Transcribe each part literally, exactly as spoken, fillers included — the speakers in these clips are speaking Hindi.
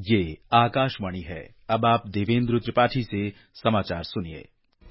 ये आकाशवाणी है। अब आप देवेंद्र त्रिपाठी से समाचार सुनिए।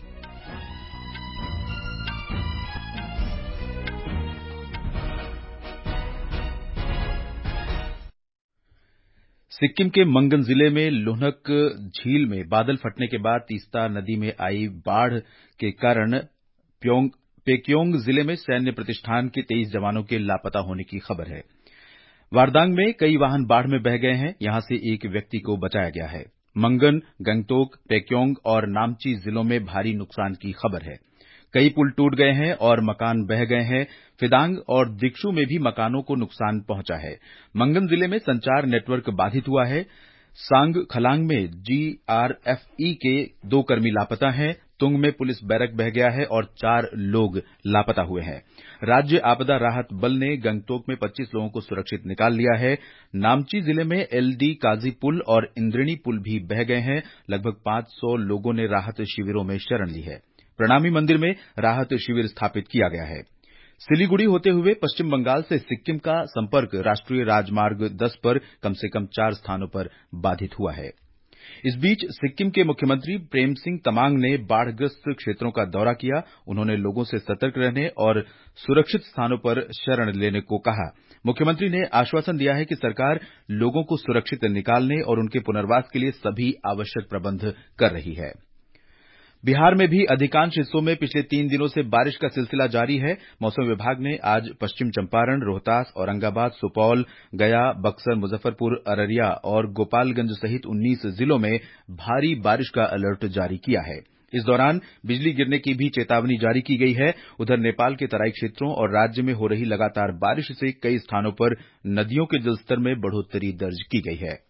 सिक्किम के मंगन जिले में लोहनक झील में बादल फटने के बाद तीस्ता नदी में आई बाढ़ के कारण पेक्योंग जिले में सैन्य प्रतिष्ठान के तेईस जवानों के लापता होने की खबर है। वारदांग में कई वाहन बाढ़ में बह गए हैं। यहां से एक व्यक्ति को बचाया गया है। मंगन, गंगटोक, पेक्योंग और नामची जिलों में भारी नुकसान की खबर है। कई पुल टूट गए हैं और मकान बह गए हैं। फिदांग और दिक्षु में भी मकानों को नुकसान पहुंचा है। मंगन जिले में संचार नेटवर्क बाधित हुआ है। सांग खलांग में जीआरएफई के दो कर्मी लापता हैं। तुंग में पुलिस बैरक बह गया है और चार लोग लापता हुए हैं। राज्य आपदा राहत बल ने गंगटोक में पच्चीस लोगों को सुरक्षित निकाल लिया है। नामची जिले में एलडी काजी पुल और इंद्रिणी पुल भी बह गए हैं। लगभग पांच सौ लोगों ने राहत शिविरों में शरण ली है। प्रणामी मंदिर में राहत शिविर स्थापित किया गया है। सिलीगुड़ी होते हुए पश्चिम बंगाल से सिक्किम का संपर्क राष्ट्रीय राजमार्ग दस पर कम से कम चार स्थानों पर बाधित हुआ है। इस बीच सिक्किम के मुख्यमंत्री प्रेम सिंह तमांग ने बाढ़ग्रस्त क्षेत्रों का दौरा किया। उन्होंने लोगों से सतर्क रहने और सुरक्षित स्थानों पर शरण लेने को कहा। मुख्यमंत्री ने आश्वासन दिया है कि सरकार लोगों को सुरक्षित निकालने और उनके पुनर्वास के लिए सभी आवश्यक प्रबंध कर रही है। बिहार में भी अधिकांश हिस्सों में पिछले तीन दिनों से बारिश का सिलसिला जारी है। मौसम विभाग ने आज पश्चिम चंपारण, रोहतास, औरंगाबाद, सुपौल, गया, बक्सर, मुजफ्फरपुर, अररिया और गोपालगंज सहित उन्नीस जिलों में भारी बारिश का अलर्ट जारी किया है। इस दौरान बिजली गिरने की भी चेतावनी जारी की गई है। उधर नेपाल के तराई क्षेत्रों और राज्य में हो रही लगातार बारिश से कई स्थानों पर नदियों के जलस्तर में बढ़ोत्तरी दर्ज की गई है।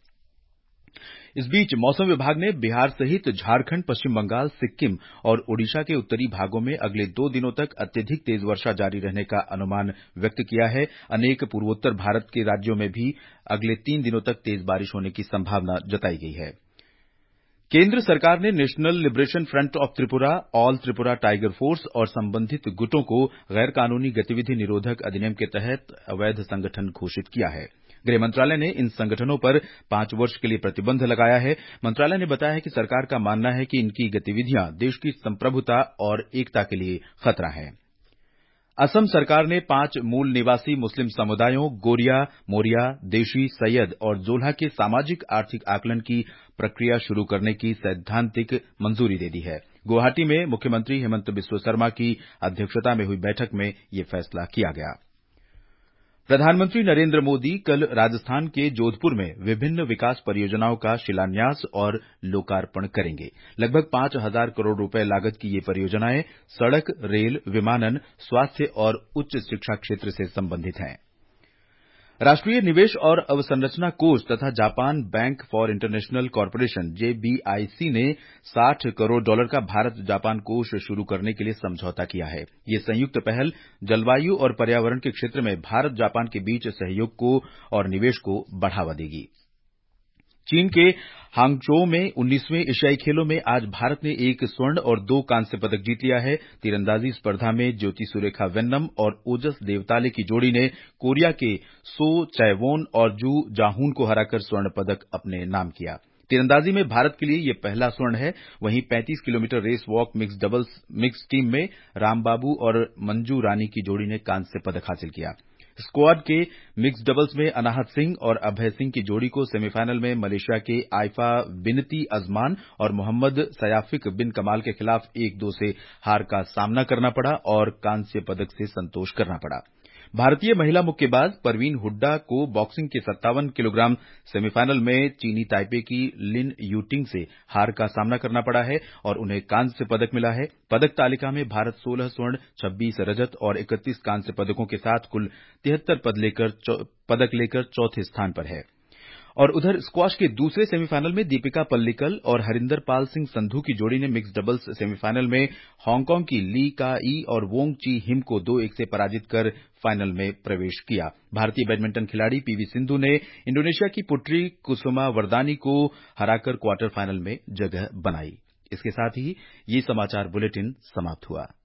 इस बीच मौसम विभाग ने बिहार सहित झारखंड, पश्चिम बंगाल, सिक्किम और ओडिशा के उत्तरी भागों में अगले दो दिनों तक अत्यधिक तेज वर्षा जारी रहने का अनुमान व्यक्त किया है। अनेक पूर्वोत्तर भारत के राज्यों में भी अगले तीन दिनों तक तेज बारिश होने की संभावना जताई गई है। केंद्र सरकार ने national liberation front of Tripura, all Tripura tiger force और संबंधित गुटों को गैर कानूनी गतिविधि निरोधक अधिनियम के तहत अवैध संगठन घोषित किया है। गृह मंत्रालय ने इन संगठनों पर पांच वर्ष के लिए प्रतिबंध लगाया है। मंत्रालय ने बताया है कि सरकार का मानना है कि इनकी गतिविधियां देश की संप्रभुता और एकता के लिए खतरा हैं। असम सरकार ने पांच मूल निवासी मुस्लिम समुदायों गोरिया, मोरिया, देशी, सैयद और जोल्हा के सामाजिक आर्थिक आकलन की प्रक्रिया शुरू करने की सैद्धांतिक मंजूरी दे दी है। गुवाहाटी में मुख्यमंत्री हेमंत बिस्वा शर्मा की अध्यक्षता में हुई बैठक में यह फैसला किया गया। प्रधानमंत्री नरेंद्र मोदी कल राजस्थान के जोधपुर में विभिन्न विकास परियोजनाओं का शिलान्यास और लोकार्पण करेंगे। लगभग पांच हजार करोड़ रुपए लागत की ये परियोजनाएं सड़क, रेल, विमानन, स्वास्थ्य और उच्च शिक्षा क्षेत्र से संबंधित हैं। राष्ट्रीय निवेश और अवसंरचना कोष तथा Japan bank for international corporation JBIC ने साठ करोड़ डॉलर का भारत जापान कोष शुरू करने के लिए समझौता किया है। ये संयुक्त पहल जलवायु और पर्यावरण के क्षेत्र में भारत जापान के बीच सहयोग को और निवेश को बढ़ावा देगी। चीन के हांगझोउ में उन्नीसवें एशियाई खेलों में आज भारत ने एक स्वर्ण और दो कांस्य पदक जीत लिया है। तीरंदाजी स्पर्धा में ज्योति सुरेखा वेन्नम और ओजस देवताले की जोड़ी ने कोरिया के सो चैवोन और जू जाहून को हराकर स्वर्ण पदक अपने नाम किया। तीरंदाजी में भारत के लिए यह पहला स्वर्ण है। वहीं पैंतीस kilometre race walk mix doubles mix team में रामबाबू और मंजू रानी की जोड़ी ने कांस्य पदक हासिल किया। स्क्वाड के मिक्स डबल्स में अनाहत सिंह और अभय सिंह की जोड़ी को सेमीफाइनल में मलेशिया के आइफा बिनती अजमान और मोहम्मद सयाफिक बिन कमाल के खिलाफ एक दो से हार का सामना करना पड़ा और कांस्य पदक से संतोष करना पड़ा। भारतीय महिला मुक्केबाज परवीन हुड्डा को बॉक्सिंग के सत्तावन किलोग्राम सेमीफाइनल में चीनी ताइपे की लिन यूटिंग से हार का सामना करना पड़ा है और उन्हें कांस्य पदक मिला है। पदक तालिका में भारत सोलह स्वर्ण, छब्बीस रजत और इकतीस कांस्य पदकों के साथ कुल तिहत्तर पद लेकर पदक लेकर चौथे स्थान पर है। और उधर स्क्वाश के दूसरे सेमीफाइनल में दीपिका पल्लिकल और हरिंदर पाल सिंह संधू की जोड़ी ने मिक्स डबल्स सेमीफाइनल में हांगकांग की ली का ई और वोंग ची हिम को दो एक से पराजित कर फाइनल में प्रवेश किया। भारतीय बैडमिंटन खिलाड़ी पीवी सिंधु ने इंडोनेशिया की पुत्री कुसुमा वरदानी को हराकर क्वार्टर फाइनल में जगह बनाई। इसके साथ ही ये समाचार बुलेटिन समाप्त हुआ।